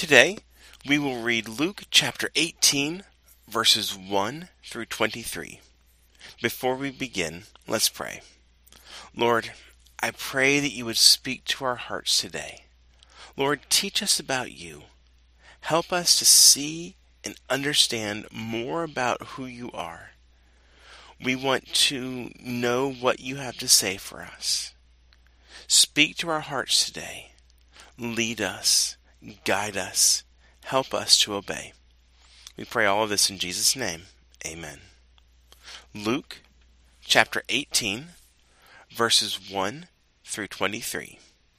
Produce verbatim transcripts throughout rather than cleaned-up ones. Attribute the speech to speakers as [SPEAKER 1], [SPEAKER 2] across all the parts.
[SPEAKER 1] Today, we will read Luke chapter eighteen, verses one through twenty-three. Before we begin, let's pray. Lord, I pray that you would speak to our hearts today. Lord, teach us about you. Help us to see and understand more about who you are. We want to know what you have to say for us. Speak to our hearts today. Lead us. Guide us. Help us to obey. We pray all of this in Jesus' name. Amen. Luke chapter eighteen, verses one through twenty-three.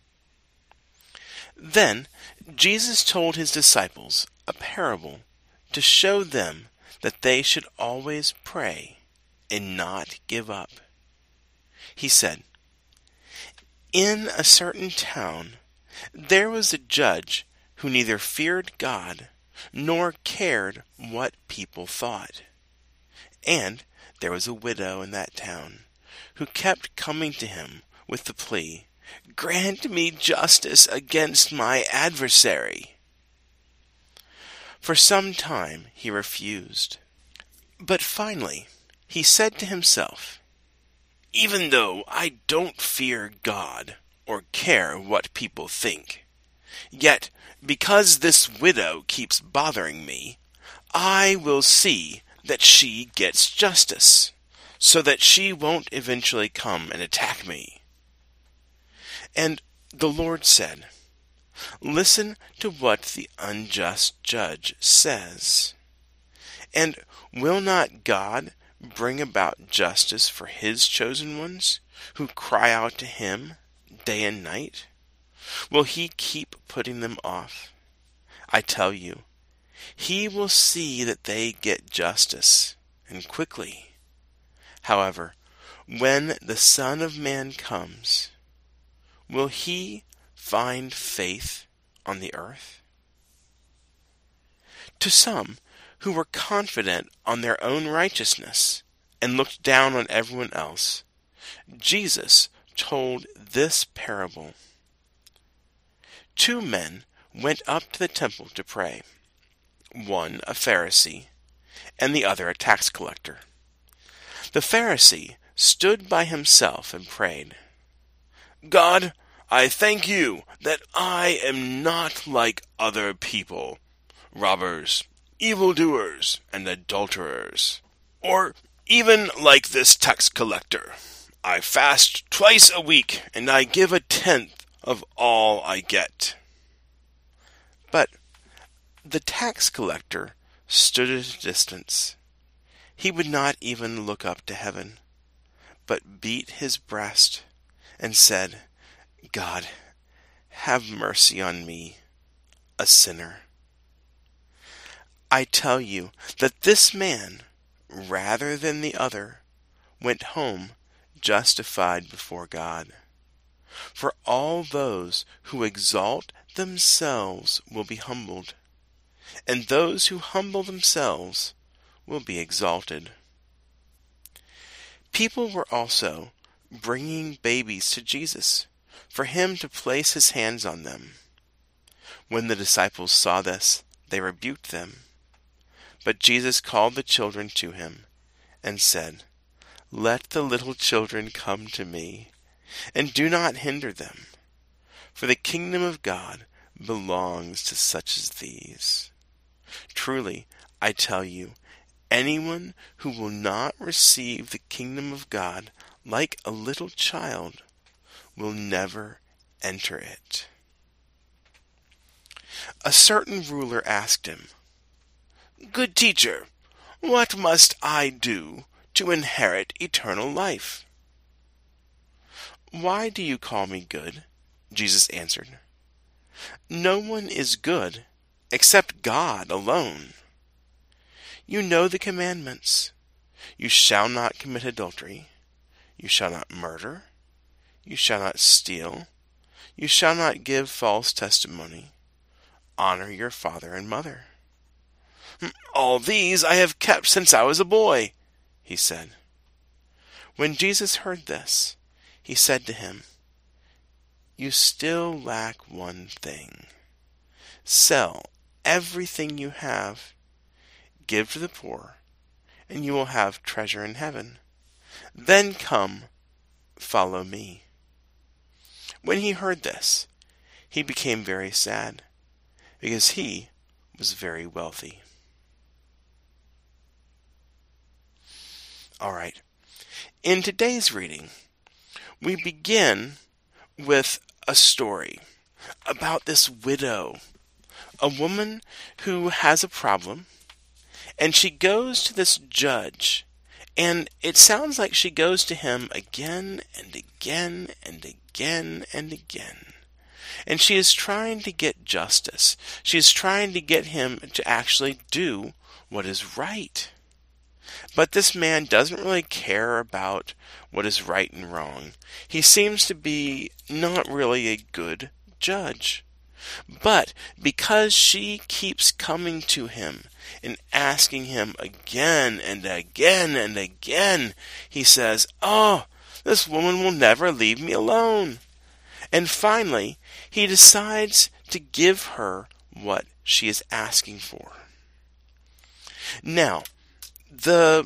[SPEAKER 1] Then Jesus told his disciples a parable to show them that they should always pray and not give up. He said, "In a certain town there was a judge who neither feared God nor cared what people thought. And there was a widow in that town who kept coming to him with the plea, 'Grant me justice against my adversary.' For some time he refused. But finally he said to himself, 'Even though I don't fear God or care what people think, yet because this widow keeps bothering me, I will see that she gets justice, so that she won't eventually come and attack me.' And the Lord said, 'Listen to what the unjust judge says. And will not God bring about justice for his chosen ones, who cry out to him day and night? Will he keep putting them off? I tell you, he will see that they get justice, and quickly. However, when the Son of Man comes, will he find faith on the earth?" To some who were confident on their own righteousness and looked down on everyone else, Jesus told this parable. Two men went up to the temple to pray, one a Pharisee and the other a tax collector. The Pharisee stood by himself and prayed, "God, I thank you that I am not like other people, robbers, evildoers, and adulterers, or even like this tax collector. I fast twice a week, and I give a tenth of all I get." But the tax collector stood at a distance. He would not even look up to heaven, but beat his breast and said, "God, have mercy on me, a sinner." I tell you that this man, rather than the other, went home justified before God. For all those who exalt themselves will be humbled, and those who humble themselves will be exalted. People were also bringing babies to Jesus for him to place his hands on them. When the disciples saw this, they rebuked them. But Jesus called the children to him and said, "Let the little children come to me, and do not hinder them, for the kingdom of God belongs to such as these. Truly, I tell you, anyone who will not receive the kingdom of God like a little child will never enter it." A certain ruler asked him, "Good teacher, what must I do to inherit eternal life?" "Why do you call me good?" Jesus answered. "No one is good except God alone. You know the commandments. You shall not commit adultery. You shall not murder. You shall not steal. You shall not give false testimony. Honor your father and mother." "All these I have kept since I was a boy," he said. When Jesus heard this, he said to him, "You still lack one thing. Sell everything you have, give to the poor, and you will have treasure in heaven. Then come, follow me." When he heard this, he became very sad, because he was very wealthy. All right. In today's reading, we begin with a story about this widow, a woman who has a problem, and she goes to this judge, and it sounds like she goes to him again and again and again and again. And she is trying to get justice. She is trying to get him to actually do what is right. But this man doesn't really care about what is right and wrong. He seems to be not really a good judge. But because she keeps coming to him and asking him again and again and again, he says, "Oh, this woman will never leave me alone." And finally, he decides to give her what she is asking for. Now, the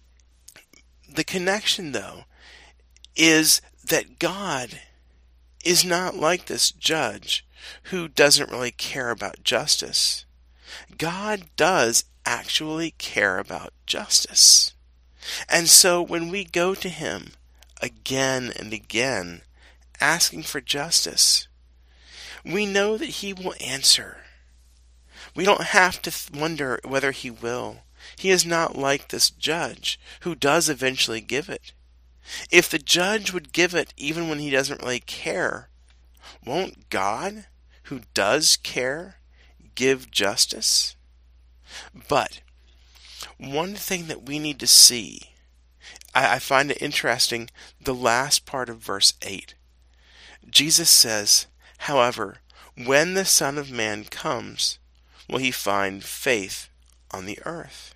[SPEAKER 1] the connection, though, is that God is not like this judge who doesn't really care about justice. God does actually care about justice. And so when we go to him again and again asking for justice, we know that he will answer. We don't have to th- wonder whether he will. He is not like this judge who does eventually give it. If the judge would give it even when he doesn't really care, won't God, who does care, give justice? But one thing that we need to see, I, I find it interesting, the last part of verse eight. Jesus says, "However, when the Son of Man comes, will he find faith on the earth?"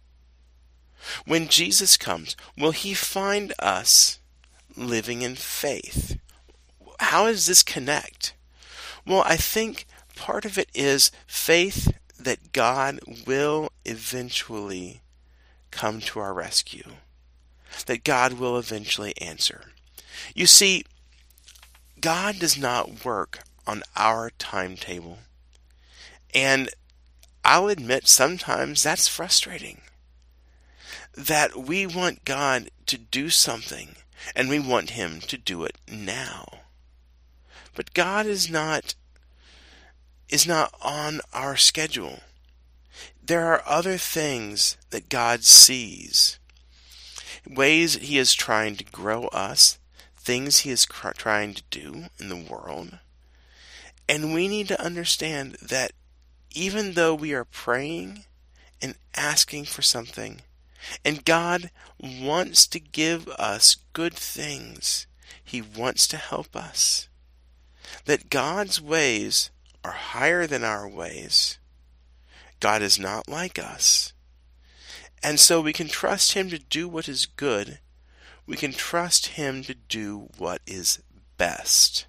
[SPEAKER 1] When Jesus comes, will he find us living in faith? How does this connect? Well, I think part of it is faith that God will eventually come to our rescue, that God will eventually answer. You see, God does not work on our timetable, and I'll admit sometimes that's frustrating, that we want God to do something, and we want him to do it now. But God is not is not on our schedule. There are other things that God sees, ways that he is trying to grow us, things he is cr- trying to do in the world. And we need to understand that even though we are praying and asking for something, and God wants to give us good things, he wants to help us, that God's ways are higher than our ways. God is not like us. And so we can trust him to do what is good. We can trust him to do what is best.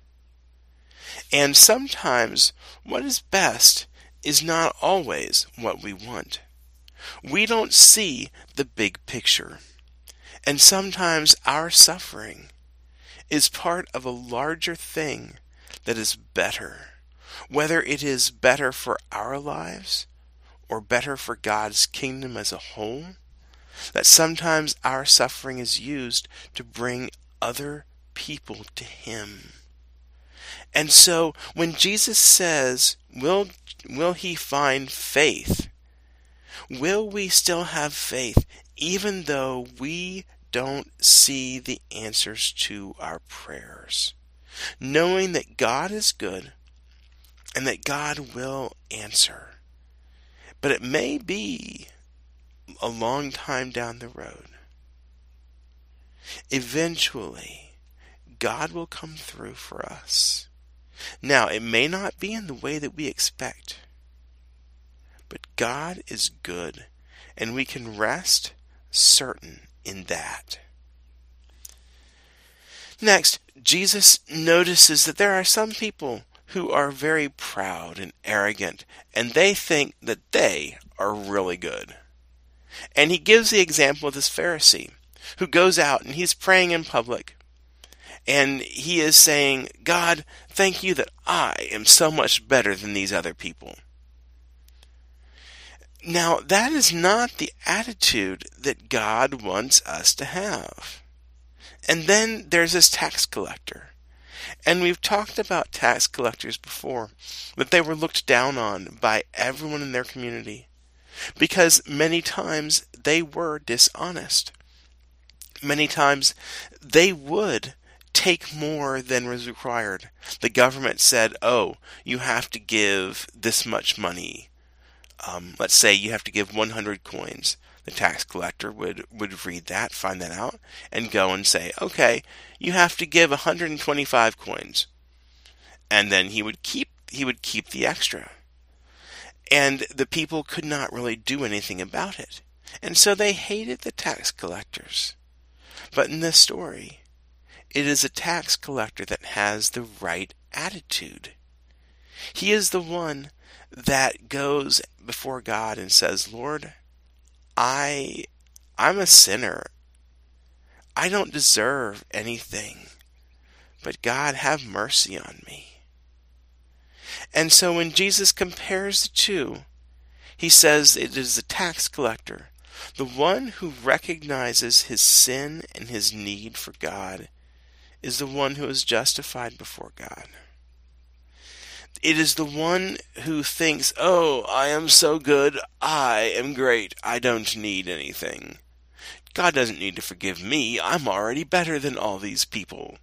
[SPEAKER 1] And sometimes what is best is not always what we want. We don't see the big picture. And sometimes our suffering is part of a larger thing that is better. Whether it is better for our lives or better for God's kingdom as a whole, that sometimes our suffering is used to bring other people to him. And so when Jesus says, will, will he find faith? Will we still have faith even though we don't see the answers to our prayers? Knowing that God is good and that God will answer. But it may be a long time down the road. Eventually, God will come through for us. Now, it may not be in the way that we expect, but God is good, and we can rest certain in that. Next, Jesus notices that there are some people who are very proud and arrogant, and they think that they are really good. And he gives the example of this Pharisee who goes out and he's praying in public. And he is saying, God, thank you that I am so much better than these other people. Now, that is not the attitude that God wants us to have. And then there's this tax collector. And we've talked about tax collectors before, that they were looked down on by everyone in their community, because many times they were dishonest. Many times they would take more than was required. The government said, oh, you have to give this much money. Um, let's say you have to give one hundred coins. The tax collector would, would read that, find that out, and go and say, okay, you have to give one hundred twenty-five coins. And then he would keep he would keep the extra. And the people could not really do anything about it. And so they hated the tax collectors. But in this story, it is a tax collector that has the right attitude. He is the one that goes before God and says, Lord, I, I'm a sinner. I don't deserve anything. But God, have mercy on me. And so when Jesus compares the two, he says it is the tax collector, the one who recognizes his sin and his need for God, is the one who is justified before God. It is the one who thinks, oh, I am so good, I am great, I don't need anything. God doesn't need to forgive me, I'm already better than all these people.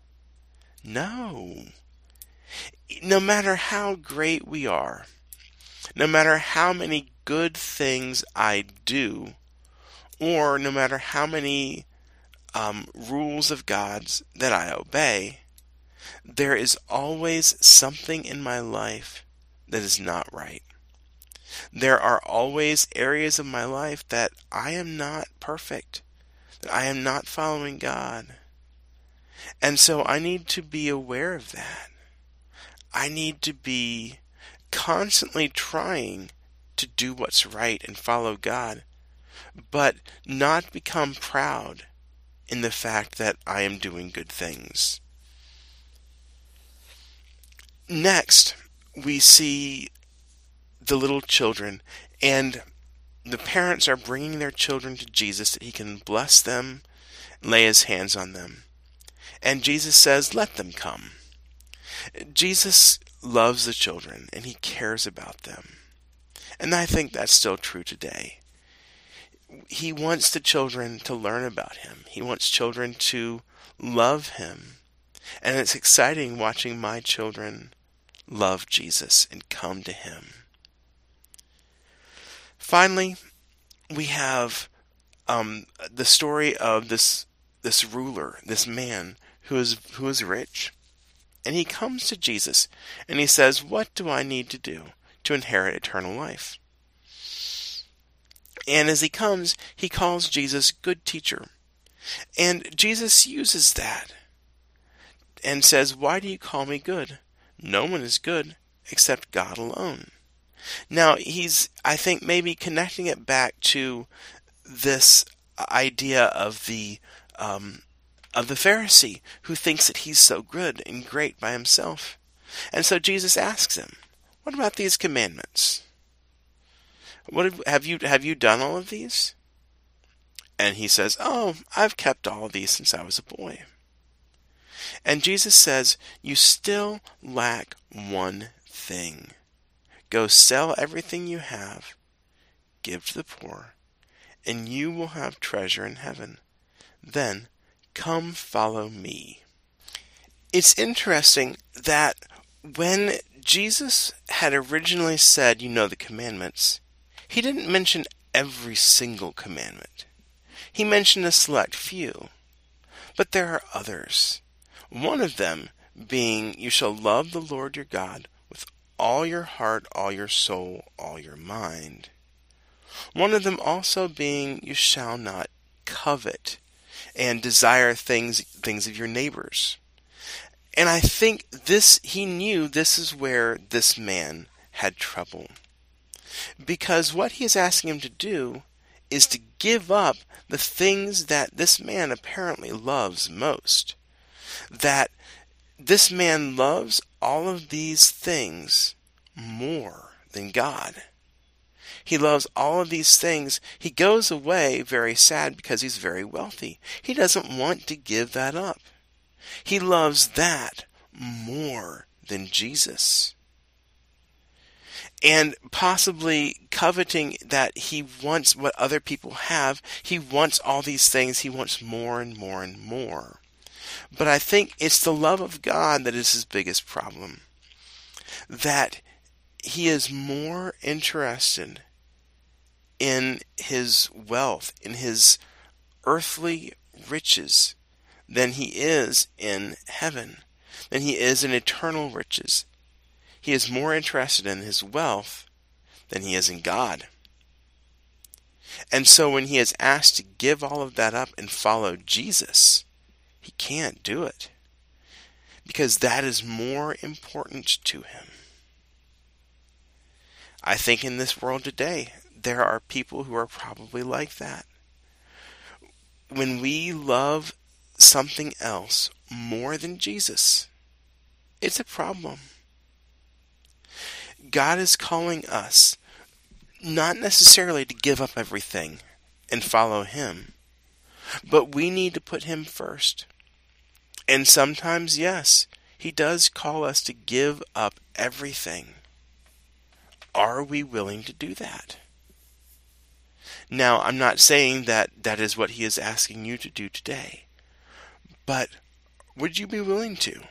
[SPEAKER 1] No. No matter how great we are, no matter how many good things I do, or no matter how many um, rules of God's that I obey, there is always something in my life that is not right. There are always areas of my life that I am not perfect, that I am not following God. And so I need to be aware of that. I need to be constantly trying to do what's right and follow God, but not become proud in the fact that I am doing good things. Next, we see the little children, and the parents are bringing their children to Jesus that he can bless them, lay his hands on them. And Jesus says, let them come. Jesus loves the children, and he cares about them. And I think that's still true today. He wants the children to learn about him. He wants children to love him. And it's exciting watching my children love Jesus and come to him. Finally, we have um, the story of this this ruler, this man who is who is rich. And he comes to Jesus and he says, what do I need to do to inherit eternal life? And as he comes, he calls Jesus good teacher. And Jesus uses that and says, why do you call me good? No one is good except God alone. Now, he's, I think, maybe connecting it back to this idea of the um, of the Pharisee who thinks that he's so good and great by himself. And so Jesus asks him, what about these commandments? What have, have you have you done all of these? And he says, oh, I've kept all of these since I was a boy. And Jesus says, you still lack one thing. Go sell everything you have, give to the poor, and you will have treasure in heaven. Then come follow me. It's interesting that when Jesus had originally said, you know the commandments, he didn't mention every single commandment. He mentioned a select few. But there are others. One of them being, you shall love the Lord your God with all your heart, all your soul, all your mind. One of them also being, you shall not covet and desire things things of your neighbors. And I think this, he knew this is where this man had trouble. Because what he is asking him to do is to give up the things that this man apparently loves most. That this man loves all of these things more than God. He loves all of these things. He goes away very sad because he's very wealthy. He doesn't want to give that up. He loves that more than Jesus. And possibly coveting that he wants what other people have. He wants all these things. He wants more and more and more. But I think it's the love of God that is his biggest problem. That he is more interested in his wealth, in his earthly riches, than he is in heaven, than he is in eternal riches. He is more interested in his wealth than he is in God. And so when he is asked to give all of that up and follow Jesus, he can't do it, because that is more important to him. I think in this world today, there are people who are probably like that. When we love something else more than Jesus, it's a problem. God is calling us not necessarily to give up everything and follow him, but we need to put him first. And sometimes, yes, he does call us to give up everything. Are we willing to do that? Now, I'm not saying that that is what he is asking you to do today, but would you be willing to?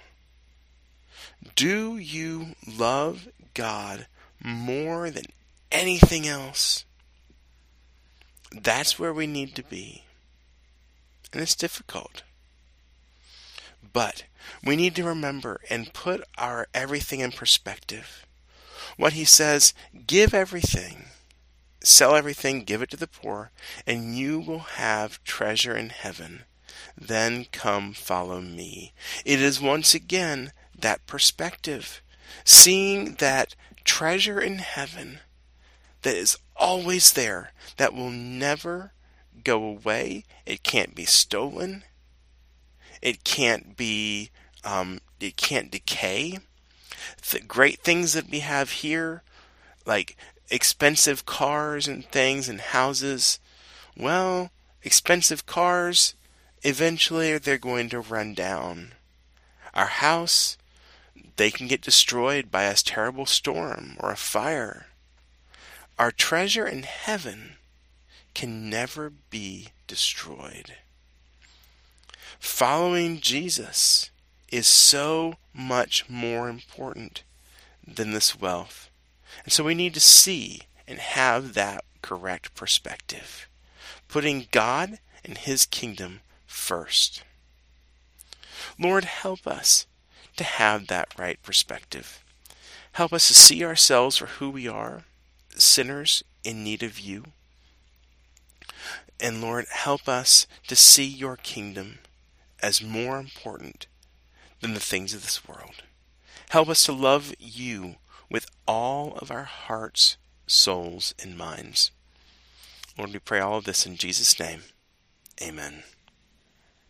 [SPEAKER 1] Do you love God more than anything else? That's where we need to be. And it's difficult. But we need to remember and put our everything in perspective. What he says, give everything, sell everything, give it to the poor, and you will have treasure in heaven. Then come follow me. It is once again that perspective, seeing that treasure in heaven that is always there, that will never go away. It can't be stolen. It can't be, um, it can't decay. The great things that we have here, like expensive cars and things and houses, well, expensive cars, eventually they're going to run down. Our house, they can get destroyed by a terrible storm or a fire. Our treasure in heaven can never be destroyed. Following Jesus is so much more important than this wealth. And so we need to see and have that correct perspective, putting God and his kingdom first. Lord, help us to have that right perspective. Help us to see ourselves for who we are, sinners in need of you. And Lord, help us to see your kingdom as more important than the things of this world. Help us to love you with all of our hearts, souls, and minds. Lord, we pray all of this in Jesus' name. Amen.